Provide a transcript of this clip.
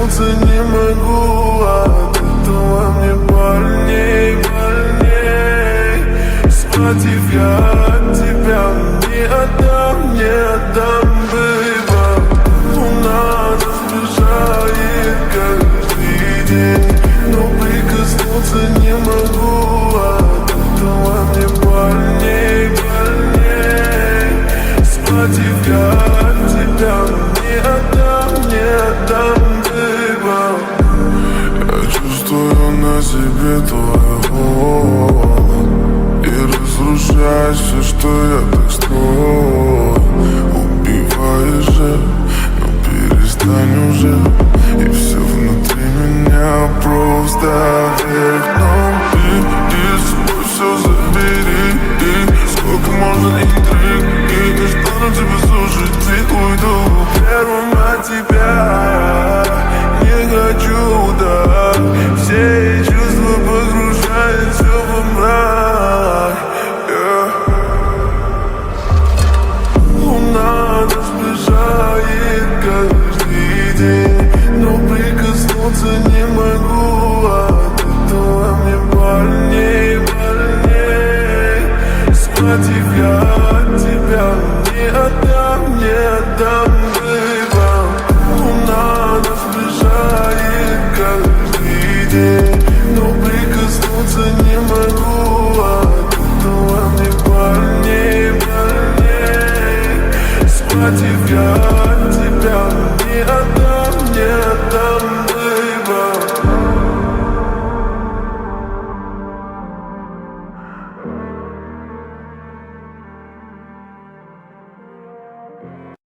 прикоснуться не могу, от этого мне больней, больней. Схватив я от тебя, не отдам, бейба. Луна нас сближает каждый день, но прикоснуться не могу, от этого мне больней, больней. Схватив я от тебя, не отдам, бейба. Я чувствую на себе твой голод и разрушаешь все, что я так строю. Убиваешь же, но перестань уже, и все внутри меня просто вверх дном. И с собой все забери, и сколько можно интриг, и не стану тебя слушать, и уйду первым от тебя. Не хочу, да, все чувства погружают все во мрак. Луна нас сближает каждый день, но прикоснуться не могу, от этого мне больней, больней. Схватив я от тебя, не отдам, бейба. Луна нас сближает каждый день, но прикоснуться не могу, от этого мне больней, больней. Схватив я от тебя, не отдам,